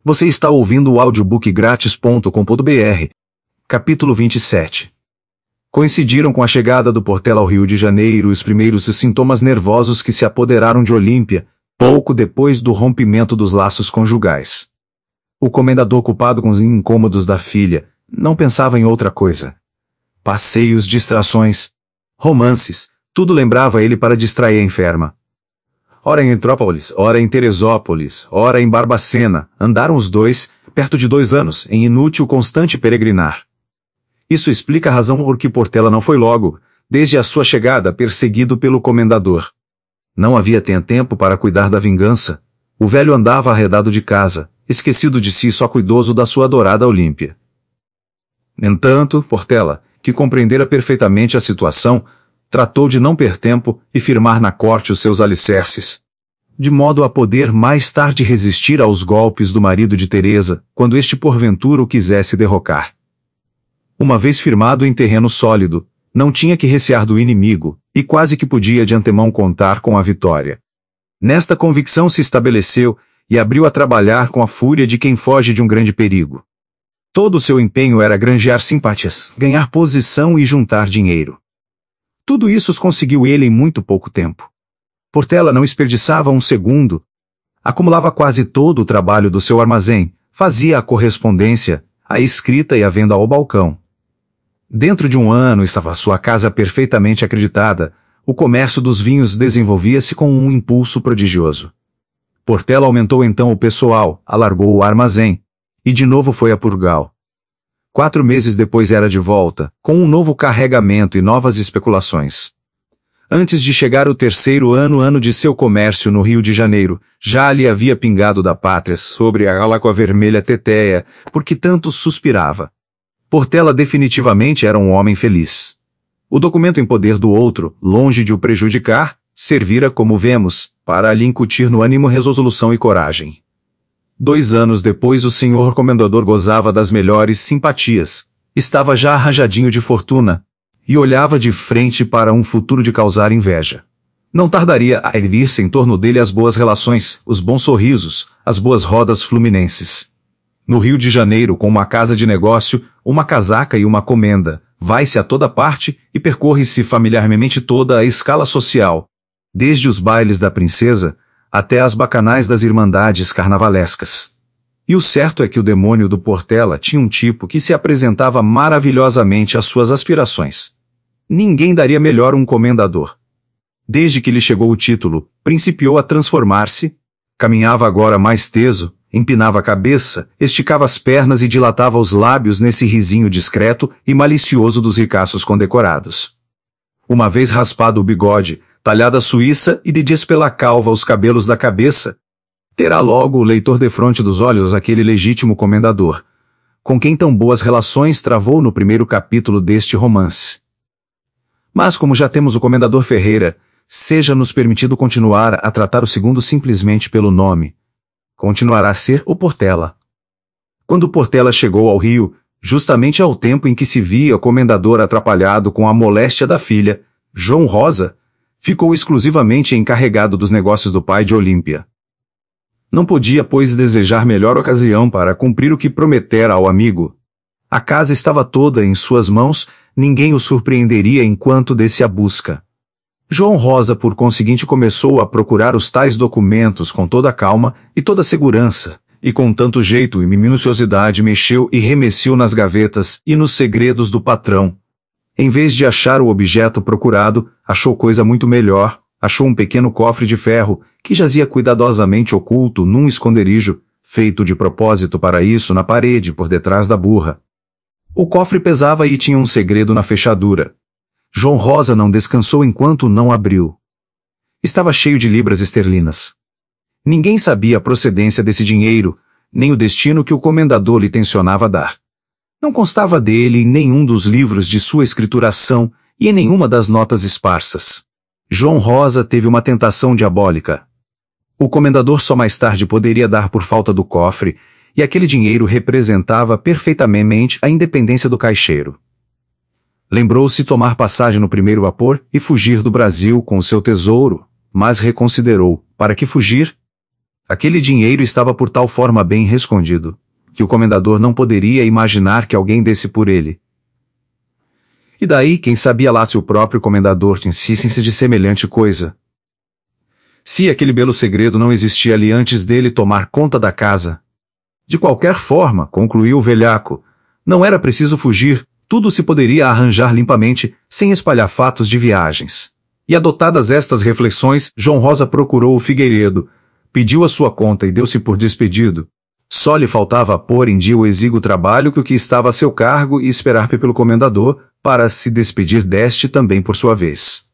Você está ouvindo o audiobookgratis.com.br. Capítulo 27. Coincidiram com a chegada do Portela ao Rio de Janeiro os primeiros sintomas nervosos que se apoderaram de Olímpia, pouco depois do rompimento dos laços conjugais. O comendador, ocupado com os incômodos da filha, não pensava em outra coisa. Passeios, distrações, romances, tudo lembrava ele para distrair a enferma. Ora em Petrópolis, ora em Teresópolis, ora em Barbacena, andaram os dois, perto de 2 anos, em inútil constante peregrinar. Isso explica a razão por que Portela não foi logo, desde a sua chegada, perseguido pelo comendador. Não havia tempo para cuidar da vingança. O velho andava arredado de casa, esquecido de si e só cuidoso da sua adorada Olímpia. Entanto, Portela, que compreendera perfeitamente a situação, tratou de não perder tempo e firmar na corte os seus alicerces, de modo a poder mais tarde resistir aos golpes do marido de Teresa, quando este porventura o quisesse derrocar. Uma vez firmado em terreno sólido, não tinha que recear do inimigo, e quase que podia de antemão contar com a vitória. Nesta convicção se estabeleceu, e abriu a trabalhar com a fúria de quem foge de um grande perigo. Todo o seu empenho era granjear simpatias, ganhar posição e juntar dinheiro. Tudo isso os conseguiu ele em muito pouco tempo. Portela não desperdiçava um segundo. Acumulava quase todo o trabalho do seu armazém, fazia a correspondência, a escrita e a venda ao balcão. Dentro de 1 ano estava sua casa perfeitamente acreditada, o comércio dos vinhos desenvolvia-se com um impulso prodigioso. Portela aumentou então o pessoal, alargou o armazém, e de novo foi a Portugal. 4 meses depois era de volta, com um novo carregamento e novas especulações. Antes de chegar o 3º ano de seu comércio no Rio de Janeiro, já lhe havia pingado da pátria sobre a água vermelha tetéia, porque tanto suspirava. Portela definitivamente era um homem feliz. O documento em poder do outro, longe de o prejudicar, servira, como vemos, para lhe incutir no ânimo resolução e coragem. 2 anos depois o senhor comendador gozava das melhores simpatias, estava já arranjadinho de fortuna, e olhava de frente para um futuro de causar inveja. Não tardaria a erguer-se em torno dele as boas relações, os bons sorrisos, as boas rodas fluminenses. No Rio de Janeiro, com uma casa de negócio, uma casaca e uma comenda, vai-se a toda parte e percorre-se familiarmente toda a escala social, desde os bailes da princesa, até as bacanais das irmandades carnavalescas. E o certo é que o demônio do Portela tinha um tipo que se apresentava maravilhosamente às suas aspirações. Ninguém daria melhor um comendador. Desde que lhe chegou o título, principiou a transformar-se, caminhava agora mais teso, empinava a cabeça, esticava as pernas e dilatava os lábios nesse risinho discreto e malicioso dos ricaços condecorados. Uma vez raspado o bigode, talhada a suíça e de despela calva os cabelos da cabeça, terá logo o leitor defronte dos olhos aquele legítimo comendador, com quem tão boas relações travou no primeiro capítulo deste romance. Mas como já temos o comendador Ferreira, seja-nos permitido continuar a tratar o segundo simplesmente pelo nome. Continuará a ser o Portela. Quando Portela chegou ao Rio, justamente ao tempo em que se via o comendador atrapalhado com a moléstia da filha, João Rosa, ficou exclusivamente encarregado dos negócios do pai de Olímpia. Não podia, pois, desejar melhor ocasião para cumprir o que prometera ao amigo. A casa estava toda em suas mãos, ninguém o surpreenderia enquanto desse a busca. João Rosa, por conseguinte, começou a procurar os tais documentos com toda a calma e toda a segurança, e com tanto jeito e minuciosidade mexeu e remexeu nas gavetas e nos segredos do patrão. Em vez de achar o objeto procurado, achou coisa muito melhor, achou um pequeno cofre de ferro, que jazia cuidadosamente oculto num esconderijo, feito de propósito para isso na parede por detrás da burra. O cofre pesava e tinha um segredo na fechadura. João Rosa não descansou enquanto não abriu. Estava cheio de libras esterlinas. Ninguém sabia a procedência desse dinheiro, nem o destino que o comendador lhe tencionava dar. Não constava dele em nenhum dos livros de sua escrituração e em nenhuma das notas esparsas. João Rosa teve uma tentação diabólica. O comendador só mais tarde poderia dar por falta do cofre, e aquele dinheiro representava perfeitamente a independência do caixeiro. Lembrou-se tomar passagem no primeiro vapor e fugir do Brasil com o seu tesouro, mas reconsiderou. Para que fugir? Aquele dinheiro estava por tal forma bem escondido, que o comendador não poderia imaginar que alguém desse por ele. E daí, quem sabia lá se o próprio comendador insistisse de semelhante coisa? Se aquele belo segredo não existia ali antes dele tomar conta da casa. De qualquer forma, concluiu o velhaco, não era preciso fugir, tudo se poderia arranjar limpamente, sem espalhar fatos de viagens. E adotadas estas reflexões, João Rosa procurou o Figueiredo, pediu a sua conta e deu-se por despedido. Só lhe faltava pôr em dia o exíguo trabalho que estava a seu cargo e esperar pelo comendador, para se despedir deste também por sua vez.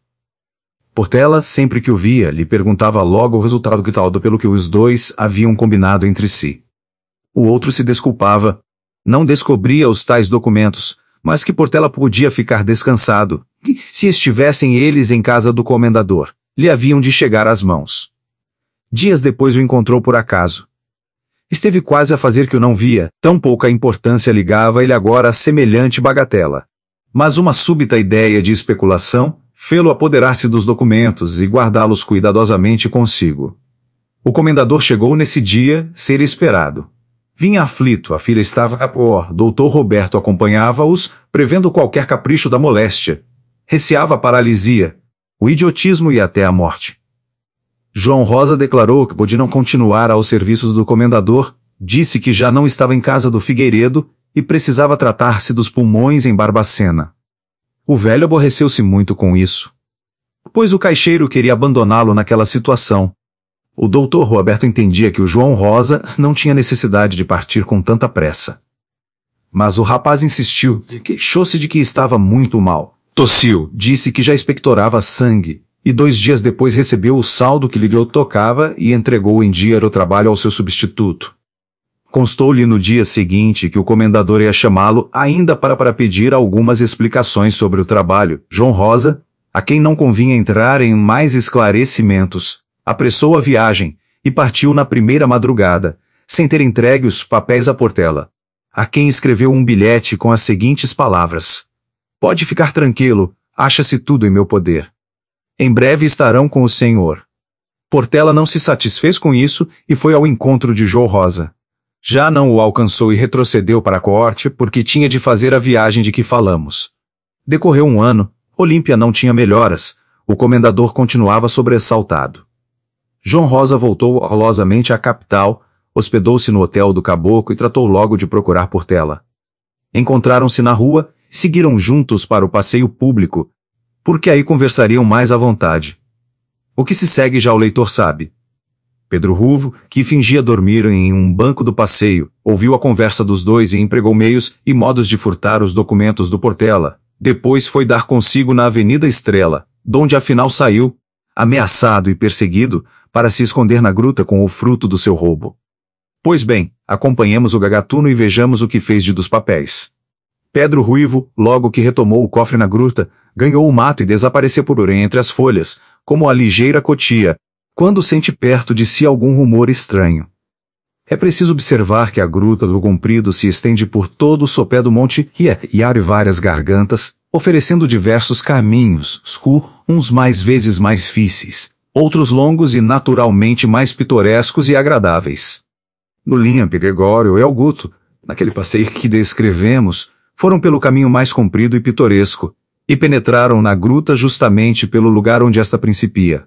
Portela, sempre que o via, lhe perguntava logo o resultado que tal pelo que os dois haviam combinado entre si. O outro se desculpava. Não descobria os tais documentos, mas que Portela podia ficar descansado, que, se estivessem eles em casa do comendador, lhe haviam de chegar às mãos. Dias depois o encontrou por acaso. Esteve quase a fazer que o não via, tão pouca importância ligava ele agora a semelhante bagatela. Mas uma súbita ideia de especulação fê-lo apoderar-se dos documentos e guardá-los cuidadosamente consigo. O comendador chegou nesse dia, ser esperado. Vinha aflito, a filha estava a pôr, doutor Roberto acompanhava-os, prevendo qualquer capricho da moléstia. Receava a paralisia, o idiotismo e até a morte. João Rosa declarou que podia não continuar aos serviços do comendador, disse que já não estava em casa do Figueiredo e precisava tratar-se dos pulmões em Barbacena. O velho aborreceu-se muito com isso, pois o caixeiro queria abandoná-lo naquela situação. O doutor Roberto entendia que o João Rosa não tinha necessidade de partir com tanta pressa. Mas o rapaz insistiu, queixou-se de que estava muito mal. Tossiu, disse que já expectorava sangue, e 2 dias depois recebeu o saldo que lhe tocava e entregou em dia o trabalho ao seu substituto. Constou-lhe no dia seguinte que o comendador ia chamá-lo ainda para pedir algumas explicações sobre o trabalho. João Rosa, a quem não convinha entrar em mais esclarecimentos, apressou a viagem e partiu na primeira madrugada, sem ter entregue os papéis a Portela, a quem escreveu um bilhete com as seguintes palavras: "Pode ficar tranquilo, acha-se tudo em meu poder. Em breve estarão com o senhor." Portela não se satisfez com isso e foi ao encontro de João Rosa. Já não o alcançou e retrocedeu para a corte porque tinha de fazer a viagem de que falamos. Decorreu 1 ano, Olímpia não tinha melhoras, o comendador continuava sobressaltado. João Rosa voltou rolosamente à capital, hospedou-se no hotel do Caboclo e tratou logo de procurar Portela. Encontraram-se na rua, seguiram juntos para o passeio público, porque aí conversariam mais à vontade. O que se segue já o leitor sabe. Pedro Ruvo, que fingia dormir em um banco do passeio, ouviu a conversa dos dois e empregou meios e modos de furtar os documentos do Portela. Depois foi dar consigo na Avenida Estrela, donde afinal saiu, ameaçado e perseguido, para se esconder na gruta com o fruto do seu roubo. Pois bem, acompanhemos o gagatuno e vejamos o que fez dos papéis. Pedro Ruivo, logo que retomou o cofre na gruta, ganhou o mato e desapareceu por entre as folhas, como a ligeira cotia, quando sente perto de si algum rumor estranho. É preciso observar que a gruta do Comprido se estende por todo o sopé do monte e abre várias gargantas, oferecendo diversos caminhos, uns mais vezes mais difíceis, outros longos e naturalmente mais pitorescos e agradáveis. No Limpe, Gregório e Augusto, naquele passeio que descrevemos, foram pelo caminho mais comprido e pitoresco, e penetraram na gruta justamente pelo lugar onde esta principia.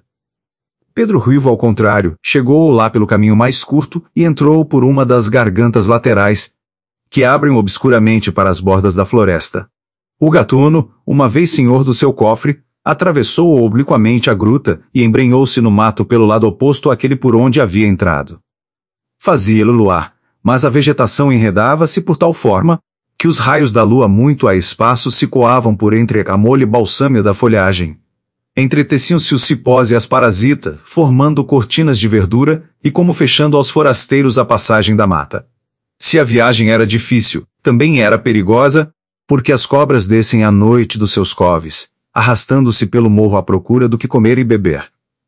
Pedro Ruivo, ao contrário, chegou lá pelo caminho mais curto e entrou por uma das gargantas laterais, que abrem obscuramente para as bordas da floresta. O gatuno, uma vez senhor do seu cofre, atravessou obliquamente a gruta e embrenhou-se no mato pelo lado oposto àquele por onde havia entrado. Fazia-lhe luar, mas a vegetação enredava-se por tal forma que os raios da lua muito a espaço se coavam por entre a mole balsâmea da folhagem. Entreteciam-se os cipós e as parasitas, formando cortinas de verdura e como fechando aos forasteiros a passagem da mata. Se a viagem era difícil, também era perigosa, porque as cobras descem à noite dos seus coves, arrastando-se pelo morro à procura do que comer e beber.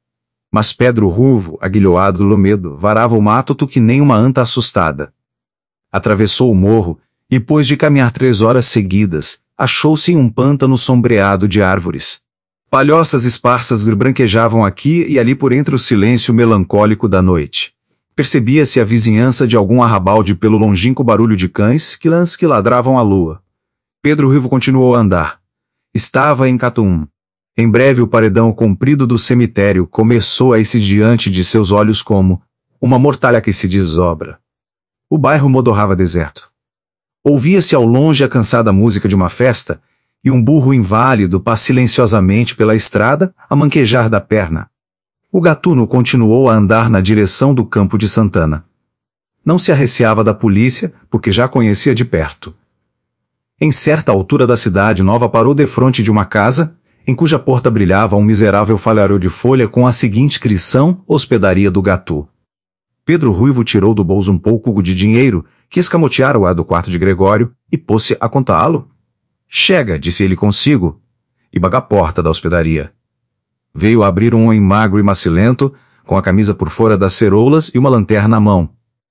Mas Pedro Ruvo, aguilhoado do medo, varava o mato que nem uma anta assustada. Atravessou o morro, e depois de caminhar 3 horas seguidas, achou-se em um pântano sombreado de árvores. Palhoças esparsas branquejavam aqui e ali por entre o silêncio melancólico da noite. Percebia-se a vizinhança de algum arrabalde pelo longínquo barulho de cães que ladravam à lua. Pedro Ruivo continuou a andar. Estava em Catum. Em breve o paredão comprido do cemitério começou a ir diante de seus olhos como uma mortalha que se desobra. O bairro modorrava deserto. Ouvia-se ao longe a cansada música de uma festa, e um burro inválido passa silenciosamente pela estrada a manquejar da perna. O gatuno continuou a andar na direção do campo de Santana. Não se arreceava da polícia, porque já a conhecia de perto. Em certa altura da cidade nova parou defronte de uma casa, em cuja porta brilhava um miserável falharô de folha com a seguinte inscrição: Hospedaria do Gatu. Pedro Ruivo tirou do bolso um pouco de dinheiro, que escamoteara do quarto de Gregório, e pôs-se a contá-lo. Chega, disse ele consigo, e baga a porta da hospedaria. Veio abrir um homem magro e macilento, com a camisa por fora das ceroulas e uma lanterna na mão.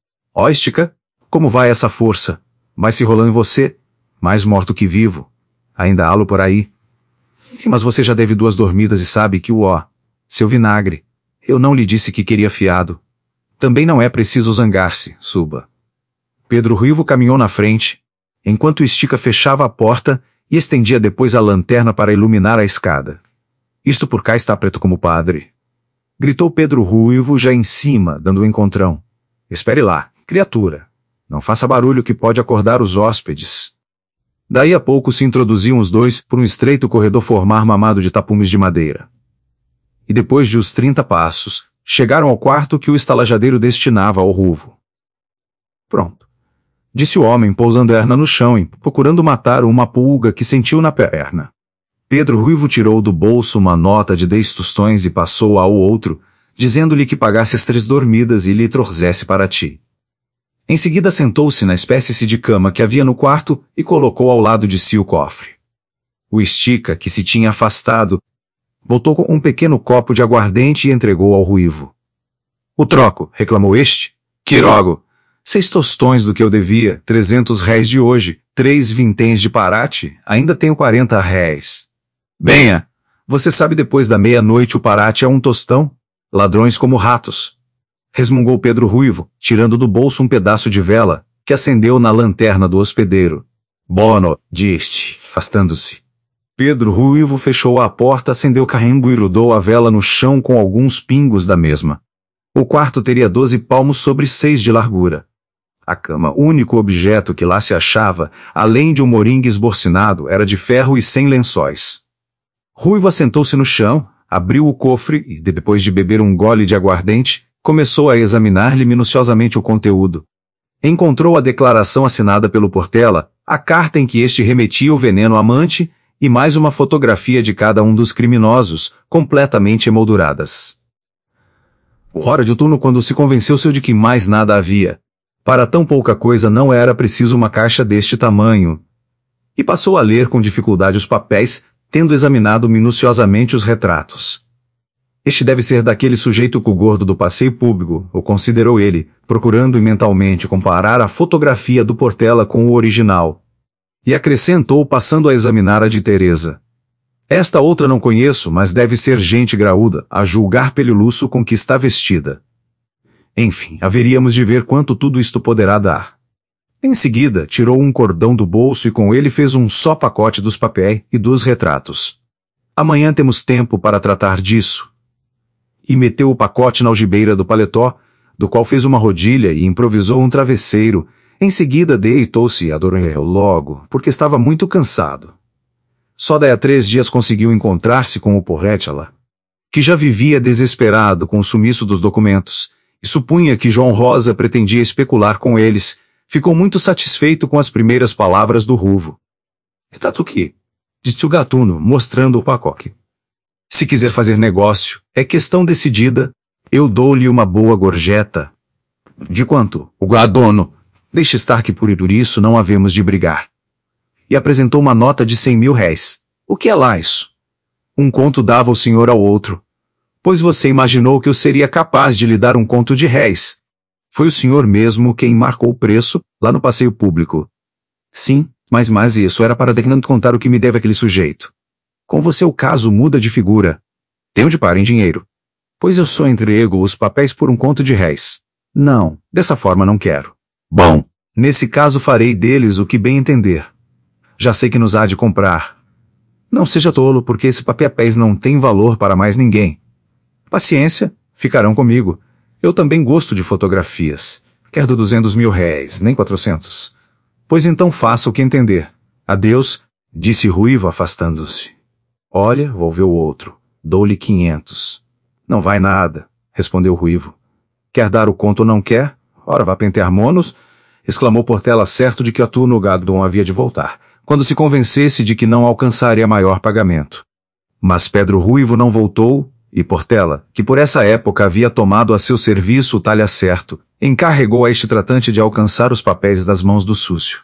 Óstica, como vai essa força? Vai se rolando em você, mais morto que vivo. Ainda há-lo por aí. Sim, mas você já deve 2 dormidas e sabe que seu vinagre, eu não lhe disse que queria fiado. Também não é preciso zangar-se, suba. Pedro Ruivo caminhou na frente, enquanto Estica fechava a porta e estendia depois a lanterna para iluminar a escada. Isto por cá está preto como padre. Gritou Pedro Ruivo já em cima, dando um encontrão. Espere lá, criatura. Não faça barulho que pode acordar os hóspedes. Daí a pouco se introduziam os dois por um estreito corredor formar mamado de tapumes de madeira. E depois de uns 30 passos, chegaram ao quarto que o estalajadeiro destinava ao Ruivo. Pronto, disse o homem pousando a perna no chão e procurando matar uma pulga que sentiu na perna. Pedro Ruivo tirou do bolso uma nota de 10 tostões e passou-a ao outro, dizendo-lhe que pagasse as 3 dormidas e lhe trouxesse para ti. Em seguida sentou-se na espécie de cama que havia no quarto e colocou ao lado de si o cofre. O Estica, que se tinha afastado, voltou com um pequeno copo de aguardente e entregou ao Ruivo. O troco, reclamou este. Quirogo, 6 tostões do que eu devia, 300 réis de hoje, 3 vinténs de Parate, ainda tenho 40 réis. Benha, você sabe depois da meia-noite o Parate é um tostão? Ladrões como ratos. Resmungou Pedro Ruivo, tirando do bolso um pedaço de vela, que acendeu na lanterna do hospedeiro. Bono, disse, afastando-se. Pedro Ruivo fechou a porta, acendeu o carrembo e rodou a vela no chão com alguns pingos da mesma. O quarto teria 12 palmos sobre 6 de largura. A cama, único objeto que lá se achava, além de um moringue esborcinado, era de ferro e sem lençóis. Ruivo assentou-se no chão, abriu o cofre e, depois de beber um gole de aguardente, começou a examinar-lhe minuciosamente o conteúdo. Encontrou a declaração assinada pelo Portela, a carta em que este remetia o veneno amante, e mais uma fotografia de cada um dos criminosos, completamente emolduradas. Hora de turno quando se convenceu-se de que mais nada havia. Para tão pouca coisa não era preciso uma caixa deste tamanho. E passou a ler com dificuldade os papéis, tendo examinado minuciosamente os retratos. Este deve ser daquele sujeito gordo do passeio público, o considerou ele, procurando mentalmente comparar a fotografia do Portela com o original. E acrescentou passando a examinar a de Teresa. Esta outra não conheço, mas deve ser gente graúda, a julgar pelo luxo com que está vestida. Enfim, haveríamos de ver quanto tudo isto poderá dar. Em seguida, tirou um cordão do bolso e com ele fez um só pacote dos papéis e dos retratos. Amanhã temos tempo para tratar disso. E meteu o pacote na algibeira do paletó, do qual fez uma rodilha e improvisou um travesseiro. Em seguida deitou-se e adormeceu logo, porque estava muito cansado. Só daí a 3 dias conseguiu encontrar-se com o Porretala, que já vivia desesperado com o sumiço dos documentos, e supunha que João Rosa pretendia especular com eles. Ficou muito satisfeito com as primeiras palavras do Ruivo. Está tu aqui, disse o gatuno, mostrando o pacote. Se quiser fazer negócio, é questão decidida, eu dou-lhe uma boa gorjeta. De quanto? O gadono. Deixe estar que por isso não havemos de brigar. E apresentou uma nota de 100 mil réis. O que é lá isso? Um conto dava o senhor ao outro. Pois você imaginou que eu seria capaz de lhe dar um conto de réis. Foi o senhor mesmo quem marcou o preço, lá no passeio público. Sim, mas isso era para declinando contar o que me deve aquele sujeito. Com você o caso muda de figura. Tenho de par em dinheiro. Pois eu só entrego os papéis por um conto de réis. Não, dessa forma não quero. Bom, Nesse caso farei deles o que bem entender. Já sei que nos há de comprar. Não seja tolo, porque esse papéis não tem valor para mais ninguém. Paciência, ficarão comigo. Eu também gosto de fotografias. Quer do 200 mil réis, nem 400. Pois então faça o que entender. Adeus, disse Ruivo afastando-se. Olha, volveu o outro. Dou-lhe 500. Não vai nada, respondeu Ruivo. Quer dar o conto ou não quer? Ora, vá pentear monos, exclamou Portela, certo de que a turno Gadon havia de voltar, quando se convencesse de que não alcançaria maior pagamento. Mas Pedro Ruivo não voltou, e Portela, que por essa época havia tomado a seu serviço o talha certo, encarregou a este tratante de alcançar os papéis das mãos do súcio.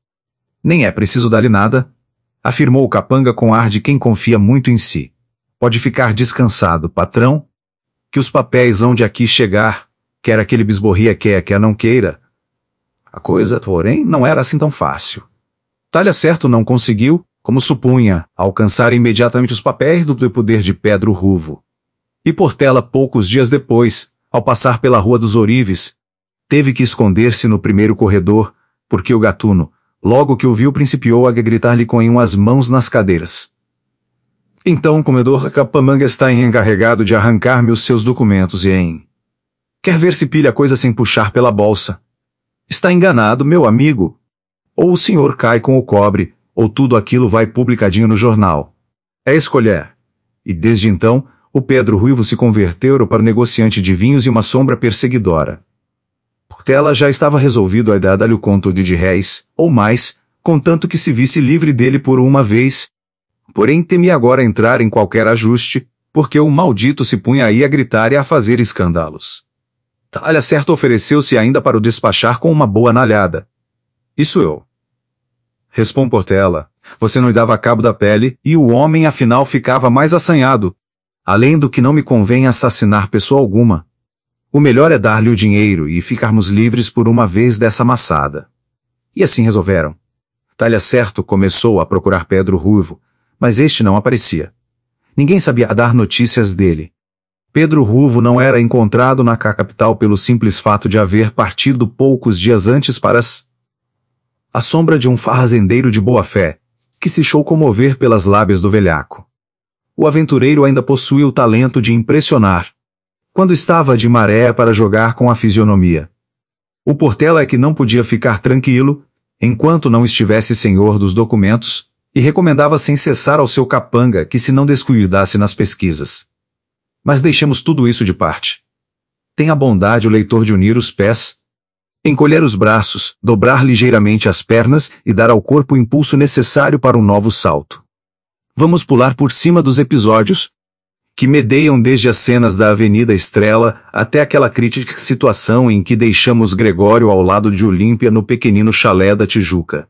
Nem é preciso dar-lhe nada, afirmou o capanga com ar de quem confia muito em si. Pode ficar descansado, patrão, que os papéis hão de aqui chegar, quer aquele bisborria quer não queira. A coisa, porém, não era assim tão fácil. Talha certo não conseguiu, como supunha, alcançar imediatamente os papéis do poder de Pedro Ruivo. E Portela, poucos dias depois, ao passar pela Rua dos Ourives, teve que esconder-se no primeiro corredor, porque o gatuno, logo que o viu, principiou a gritar-lhe com as mãos nas cadeiras. Então o comedor Capamanga está encarregado de arrancar-me os seus documentos Quer ver se pilha a coisa sem puxar pela bolsa. Está enganado, meu amigo. Ou o senhor cai com o cobre, ou tudo aquilo vai publicadinho no jornal. É escolher. E desde então, o Pedro Ruivo se converteu para o negociante de vinhos e uma sombra perseguidora. Portela já estava resolvido a dar-lhe o conto de réis, ou mais, contanto que se visse livre dele por uma vez. Porém temia agora entrar em qualquer ajuste, porque o maldito se punha aí a gritar e a fazer escândalos. Talha certo ofereceu-se ainda para o despachar com uma boa nalhada. Isso eu. Responde Portela, você não lhe dava cabo da pele, e o homem afinal ficava mais assanhado. Além do que não me convém assassinar pessoa alguma. O melhor é dar-lhe o dinheiro e ficarmos livres por uma vez dessa maçada. E assim resolveram. Talha certo começou a procurar Pedro Ruivo, mas este não aparecia. Ninguém sabia dar notícias dele. Pedro Ruivo não era encontrado na capital pelo simples fato de haver partido poucos dias antes para a sombra de um fazendeiro de boa-fé, que se deixou comover pelas lábias do velhaco. O aventureiro ainda possuía o talento de impressionar, quando estava de maré para jogar com a fisionomia. O Portela é que não podia ficar tranquilo, enquanto não estivesse senhor dos documentos, e recomendava sem cessar ao seu capanga que se não descuidasse nas pesquisas. Mas deixemos tudo isso de parte. Tenha a bondade o leitor de unir os pés, encolher os braços, dobrar ligeiramente as pernas e dar ao corpo o impulso necessário para um novo salto. Vamos pular por cima dos episódios que medeiam desde as cenas da Avenida Estrela até aquela crítica situação em que deixamos Gregório ao lado de Olímpia no pequenino chalé da Tijuca.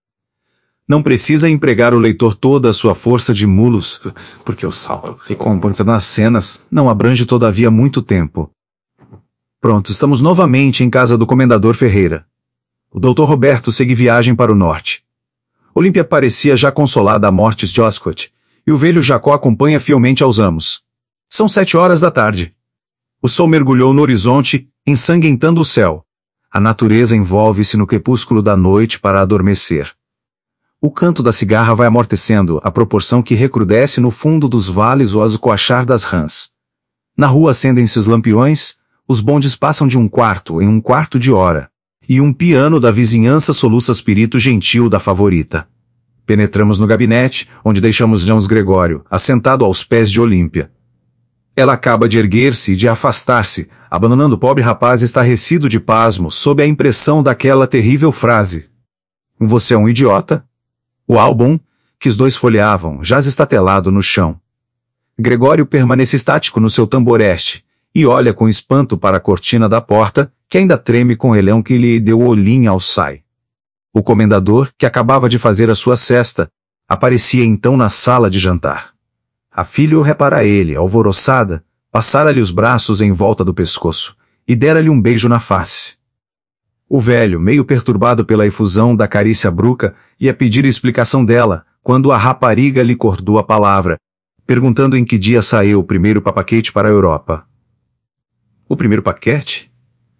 Não precisa empregar o leitor toda a sua força de mulos, porque o salto se compõe nas cenas, não abrange todavia muito tempo. Pronto, estamos novamente em casa do comendador Ferreira. O Dr. Roberto segue viagem para o norte. Olímpia parecia já consolada à morte de Oscott, e o velho Jacó acompanha fielmente aos amos. São 7 horas da tarde. O sol mergulhou no horizonte, ensanguentando o céu. A natureza envolve-se no crepúsculo da noite para adormecer. O canto da cigarra vai amortecendo à proporção que recrudesce no fundo dos vales o azucoachar das rãs. Na rua acendem-se os lampiões, os bondes passam de um quarto em um quarto de hora, e um piano da vizinhança soluça espírito gentil da favorita. Penetramos no gabinete, onde deixamos Jones Gregório, assentado aos pés de Olímpia. Ela acaba de erguer-se e de afastar-se, abandonando o pobre rapaz estarrecido de pasmo sob a impressão daquela terrível frase. Você é um idiota? O álbum, que os dois folheavam, jaz estatelado no chão. Gregório permanece estático no seu tamboreste, e olha com espanto para a cortina da porta, que ainda treme com o relhão que lhe deu o olhinho ao sai. O comendador, que acabava de fazer a sua cesta, aparecia então na sala de jantar. A filha o repara ele, alvoroçada, passara-lhe os braços em volta do pescoço, e dera-lhe um beijo na face. O velho, meio perturbado pela efusão da carícia bruca, ia pedir explicação dela, quando a rapariga lhe cortou a palavra, perguntando em que dia saiu o primeiro papaquete para a Europa. O primeiro paquete?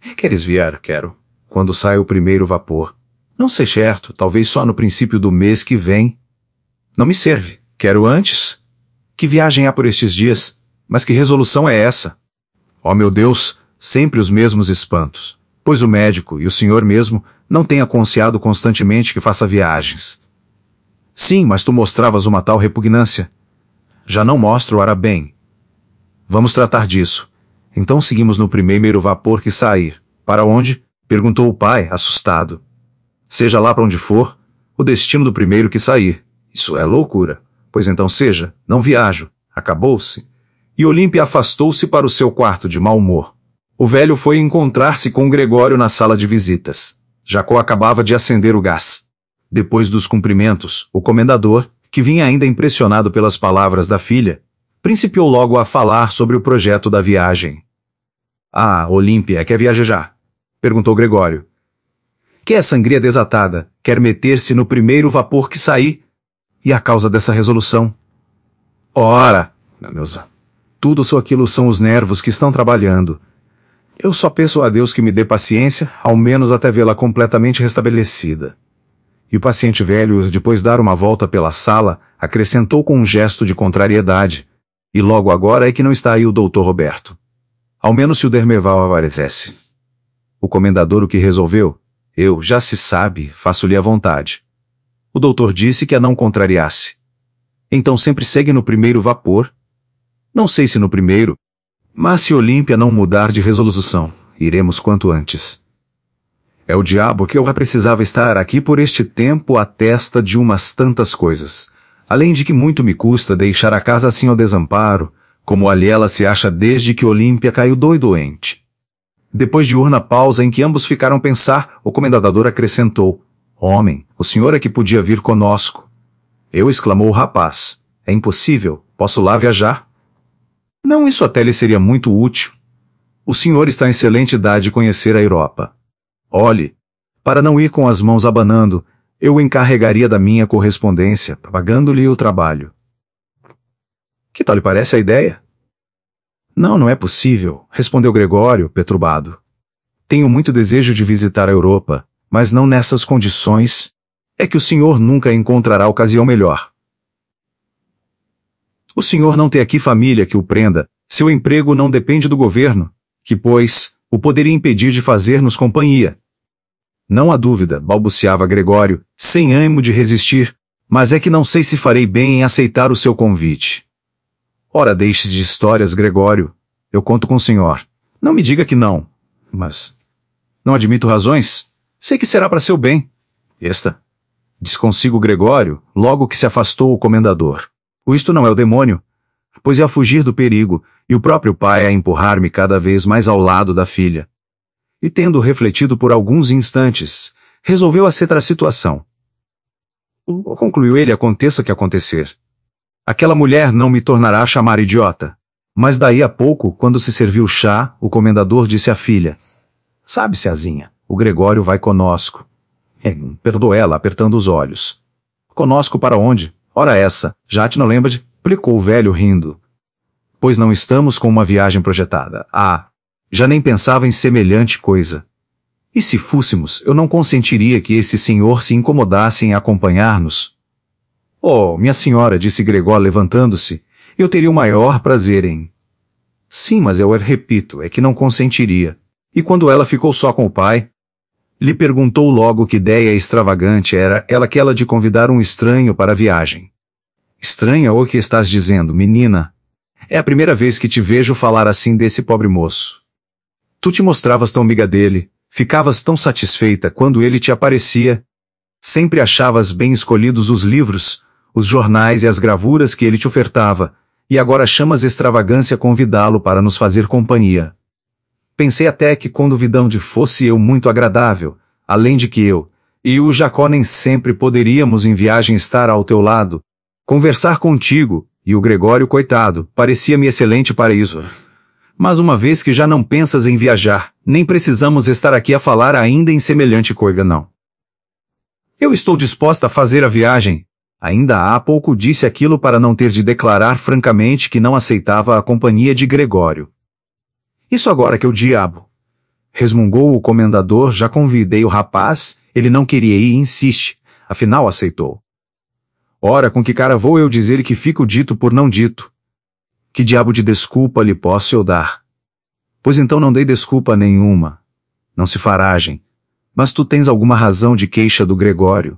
Queres vir? Quero. Quando sai o primeiro vapor? Não sei certo, talvez só no princípio do mês que vem. Não me serve. Quero antes. Que viagem há por estes dias? Mas que resolução é essa? Ó meu Deus, sempre os mesmos espantos. Pois o médico e o senhor mesmo não têm aconselhado constantemente que faça viagens. Sim, mas tu mostravas uma tal repugnância. Já não mostro, ora bem. Vamos tratar disso. Então seguimos no primeiro vapor que sair. Para onde? Perguntou o pai, assustado. Seja lá para onde for, o destino do primeiro que sair. Isso é loucura. Pois então seja, não viajo. Acabou-se. E Olímpia afastou-se para o seu quarto de mau humor. O velho foi encontrar-se com Gregório na sala de visitas. Jacó acabava de acender o gás. Depois dos cumprimentos, o comendador, que vinha ainda impressionado pelas palavras da filha, principiou logo a falar sobre o projeto da viagem. Ah, Olímpia, quer viajar? Perguntou Gregório. Quer sangria desatada, quer meter-se no primeiro vapor que sair? E a causa dessa resolução? Ora, Neuza, tudo só aquilo são os nervos que estão trabalhando. Eu só peço a Deus que me dê paciência, ao menos até vê-la completamente restabelecida. E o paciente velho, depois de dar uma volta pela sala, acrescentou com um gesto de contrariedade. E logo agora é que não está aí o doutor Roberto. Ao menos se o Dermeval aparecesse. O comendador o que resolveu? Eu, já se sabe, faço-lhe a vontade. O doutor disse que a não contrariasse. Então sempre segue no primeiro vapor? Não sei se no primeiro, mas se Olímpia não mudar de resolução, iremos quanto antes. É o diabo que eu precisava estar aqui por este tempo à testa de umas tantas coisas. Além de que muito me custa deixar a casa assim ao desamparo, como ali ela se acha desde que Olímpia caiu doente. Depois de urna pausa em que ambos ficaram a pensar, o comendador acrescentou, Homem, o senhor é que podia vir conosco. Eu, exclamou o rapaz, é impossível, posso lá viajar? Não, isso até lhe seria muito útil. O senhor está em excelente idade de conhecer a Europa. Olhe, para não ir com as mãos abanando, eu o encarregaria da minha correspondência, pagando-lhe o trabalho. Que tal lhe parece a ideia? Não, não é possível, respondeu Gregório, perturbado. Tenho muito desejo de visitar a Europa, mas não nessas condições. É que o senhor nunca encontrará ocasião melhor. O senhor não tem aqui família que o prenda, seu emprego não depende do governo, que, pois, o poderia impedir de fazer-nos companhia. Não há dúvida, balbuciava Gregório, sem ânimo de resistir, mas é que não sei se farei bem em aceitar o seu convite. Ora, deixe de histórias, Gregório. Eu conto com o senhor. Não me diga que não. Mas não admito razões. Sei que será para seu bem. Esta. Desconsigo Gregório, logo que se afastou o comendador. Isto não é o demônio, pois é a fugir do perigo, e o próprio pai a empurrar-me cada vez mais ao lado da filha. E tendo refletido por alguns instantes, resolveu aceitar a situação. Concluiu ele, aconteça o que acontecer. Aquela mulher não me tornará a chamar idiota. Mas daí a pouco, quando se serviu o chá, o comendador disse à filha, Sabe, Ceazinha, o Gregório vai conosco. Perdoou ela, apertando os olhos. Conosco para onde? Ora essa, já te não lembra de... Explicou o velho rindo. Pois não estamos com uma viagem projetada. Ah, já nem pensava em semelhante coisa. E se fôssemos, eu não consentiria que esse senhor se incomodasse em acompanhar-nos. Oh, minha senhora, disse Gregório levantando-se, eu teria o maior prazer em... Sim, mas eu repito, é que não consentiria. E quando ela ficou só com o pai, lhe perguntou logo que ideia extravagante era aquela de convidar um estranho para a viagem. Estranha o que estás dizendo, menina? É a primeira vez que te vejo falar assim desse pobre moço. Tu te mostravas tão amiga dele, ficavas tão satisfeita quando ele te aparecia. Sempre achavas bem escolhidos os livros, os jornais e as gravuras que ele te ofertava, e agora chamas extravagância convidá-lo para nos fazer companhia. Pensei até que quando Vidão fosse eu muito agradável, além de que eu e o Jacó nem sempre poderíamos em viagem estar ao teu lado, conversar contigo, e o Gregório, coitado, parecia-me excelente para isso. Mas uma vez que já não pensas em viajar, nem precisamos estar aqui a falar ainda em semelhante coisa, não. Eu estou disposta a fazer a viagem. Ainda há pouco disse aquilo para não ter de declarar francamente que não aceitava a companhia de Gregório. Isso agora que é o diabo. resmungou o comendador. Já convidei o rapaz, ele não queria ir e insiste, afinal aceitou. Ora, com que cara vou eu dizer-lhe que fico dito por não dito? Que diabo de desculpa lhe posso eu dar? Pois então não dei desculpa nenhuma. Não se faragem. Mas tu tens alguma razão de queixa do Gregório?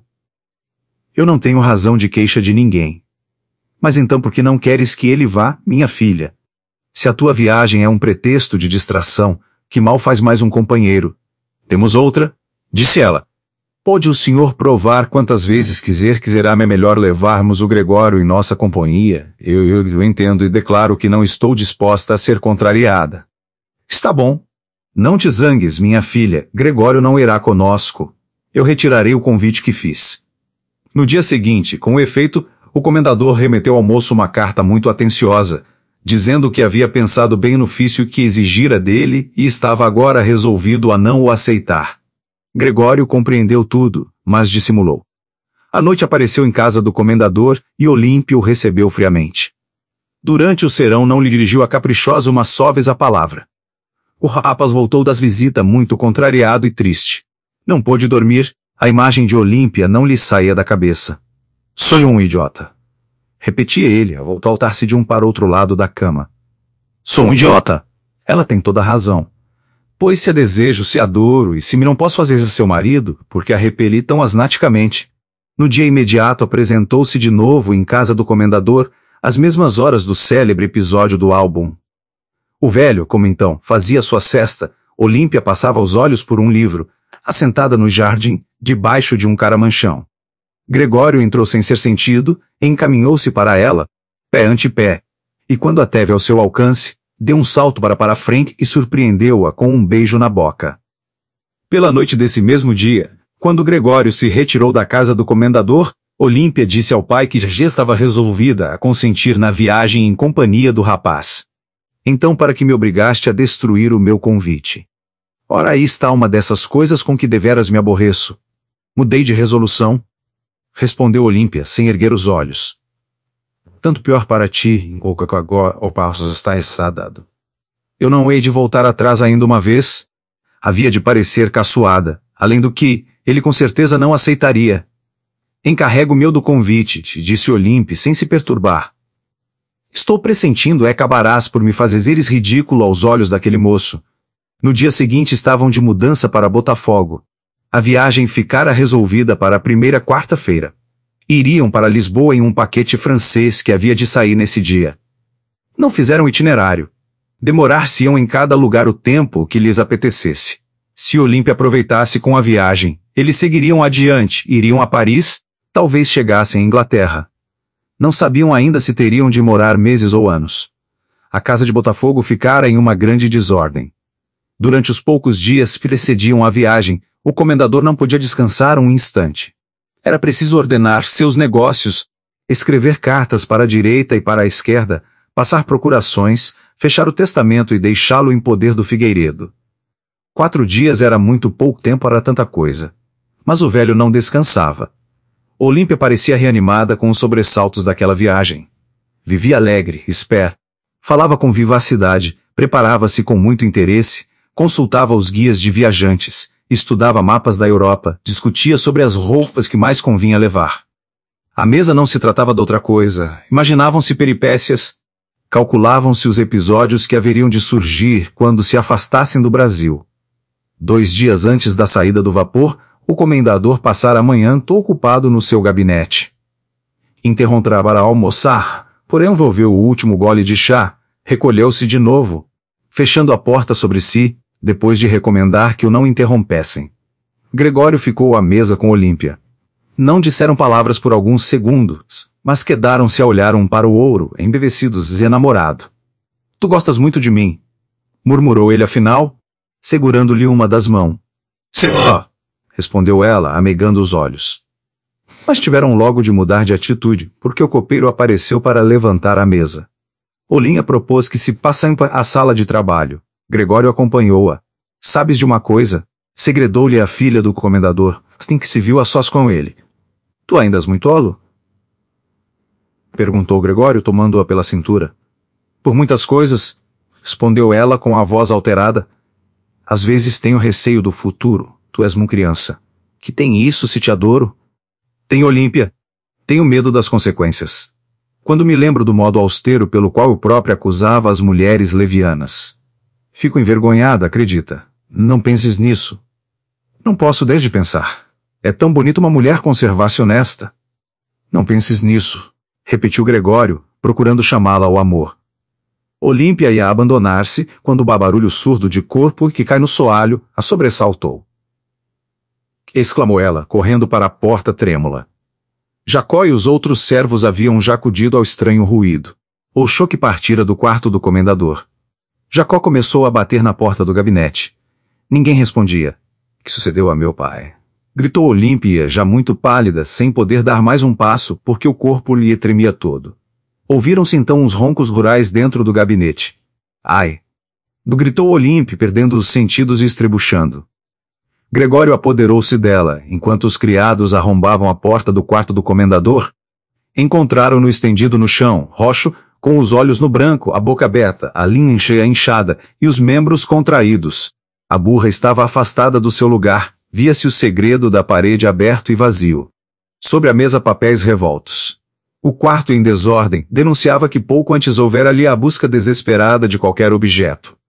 Eu não tenho razão de queixa de ninguém. Mas então por que não queres que ele vá, minha filha? Se a tua viagem é um pretexto de distração, que mal faz mais um companheiro. Temos outra? Disse ela. Pode o senhor provar quantas vezes quiserá-me melhor levarmos o Gregório em nossa companhia. Eu entendo e declaro que não estou disposta a ser contrariada. Está bom. Não te zangues, minha filha, Gregório não irá conosco. Eu retirarei o convite que fiz. No dia seguinte, com efeito, o comendador remeteu ao moço uma carta muito atenciosa, dizendo que havia pensado bem no ofício que exigira dele e estava agora resolvido a não o aceitar. Gregório compreendeu tudo, mas dissimulou. À noite apareceu em casa do comendador e Olímpio o recebeu friamente. Durante o serão não lhe dirigiu a caprichosa uma só vez a palavra. O rapaz voltou das visitas muito contrariado e triste. Não pôde dormir, a imagem de Olímpia não lhe saía da cabeça. Sou um idiota. Repetia ele, a voltar-se de um para outro lado da cama. Sou um idiota. Ela tem toda a razão. Pois se a desejo, se adoro, e se me não posso fazer seu marido, porque a repeli tão asnaticamente. No dia imediato apresentou-se de novo em casa do comendador, às mesmas horas do célebre episódio do álbum. O velho, como então, fazia sua cesta, Olímpia passava os olhos por um livro, assentada no jardim, debaixo de um caramanchão. Gregório entrou sem ser sentido, e encaminhou-se para ela, pé ante pé, e quando a teve ao seu alcance, deu um salto para a frente e surpreendeu-a com um beijo na boca. Pela noite desse mesmo dia, quando Gregório se retirou da casa do comendador, Olímpia disse ao pai que já estava resolvida a consentir na viagem em companhia do rapaz. Então para que me obrigaste a destruir o meu convite? Ora aí está uma dessas coisas com que deveras me aborreço. Mudei de resolução. Respondeu Olímpia, sem erguer os olhos. Tanto pior para ti, em qualquer agora, o passo está dado. Eu não hei de voltar atrás ainda uma vez? Havia de parecer caçoada, além do que, ele com certeza não aceitaria. Encarrego meu do convite, disse Olímpia, sem se perturbar. Estou pressentindo acabarás por me fazeres ridículo aos olhos daquele moço. No dia seguinte estavam de mudança para Botafogo. A viagem ficara resolvida para a primeira quarta-feira. Iriam para Lisboa em um paquete francês que havia de sair nesse dia. Não fizeram itinerário. Demorar-se-iam em cada lugar o tempo que lhes apetecesse. Se Olímpia aproveitasse com a viagem, eles seguiriam adiante, iriam a Paris, talvez chegassem à Inglaterra. Não sabiam ainda se teriam de morar meses ou anos. A casa de Botafogo ficara em uma grande desordem. Durante os poucos dias que precediam a viagem, o comendador não podia descansar um instante. Era preciso ordenar seus negócios, escrever cartas para a direita e para a esquerda, passar procurações, fechar o testamento e deixá-lo em poder do Figueiredo. 4 dias era muito pouco tempo para tanta coisa. Mas o velho não descansava. Olímpia parecia reanimada com os sobressaltos daquela viagem. Vivia alegre, falava com vivacidade, preparava-se com muito interesse, consultava os guias de viajantes, estudava mapas da Europa, discutia sobre as roupas que mais convinha levar. À mesa não se tratava de outra coisa, imaginavam-se peripécias, calculavam-se os episódios que haveriam de surgir quando se afastassem do Brasil. 2 dias antes da saída do vapor, o comendador passara a manhã todo ocupado no seu gabinete. Interrompeu para almoçar, porém envolveu o último gole de chá, recolheu-se de novo, fechando a porta sobre si, depois de recomendar que o não interrompessem. Gregório ficou à mesa com Olímpia. Não disseram palavras por alguns segundos, mas quedaram-se a olhar um para o outro, embevecidos e namorado. Tu gostas muito de mim, murmurou ele afinal, segurando-lhe uma das mãos. Respondeu ela, amegando os olhos. Mas tiveram logo de mudar de atitude, porque o copeiro apareceu para levantar a mesa. Olímpia propôs que se passassem à sala de trabalho. Gregório acompanhou-a. Sabes de uma coisa? Segredou-lhe a filha do comendador, assim que se viu a sós com ele. Tu ainda és muito tolo? Perguntou Gregório, tomando-a pela cintura. Por muitas coisas, respondeu ela com a voz alterada. Às vezes tenho receio do futuro. Tu és uma criança. Que tem isso se te adoro? Tenho Olímpia. Tenho medo das consequências. Quando me lembro do modo austero pelo qual eu próprio acusava as mulheres levianas. Fico envergonhada, acredita. Não penses nisso. Não posso desde pensar. É tão bonita uma mulher conservar-se honesta. Não penses nisso, repetiu Gregório, procurando chamá-la ao amor. Olímpia ia abandonar-se, quando o barulho surdo de corpo que cai no soalho a sobressaltou. Exclamou ela, correndo para a porta trêmula. Jacó e os outros servos haviam já acudido ao estranho ruído. O choque partira do quarto do comendador. Jacó começou a bater na porta do gabinete. Ninguém respondia. Que sucedeu a meu pai? Gritou Olímpia, já muito pálida, sem poder dar mais um passo, porque o corpo lhe tremia todo. Ouviram-se então uns roncos rurais dentro do gabinete. Ai! Gritou Olímpia, perdendo os sentidos e estrebuchando. Gregório apoderou-se dela, enquanto os criados arrombavam a porta do quarto do comendador. Encontraram-no estendido no chão, roxo, com os olhos no branco, a boca aberta, a linha cheia inchada e os membros contraídos. A burra estava afastada do seu lugar, via-se o segredo da parede aberto e vazio. Sobre a mesa papéis revoltos. O quarto em desordem denunciava que pouco antes houvera ali a busca desesperada de qualquer objeto.